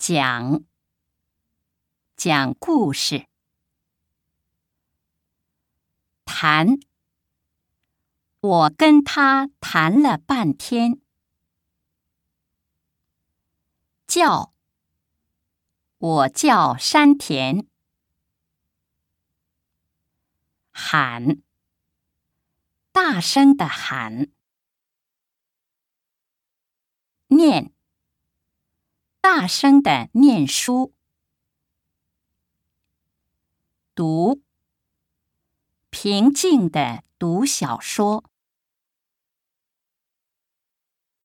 讲故事。谈，我跟他谈了半天。叫，我叫山田。喊，大声地喊。念，大声地念书。读，平静地读小说。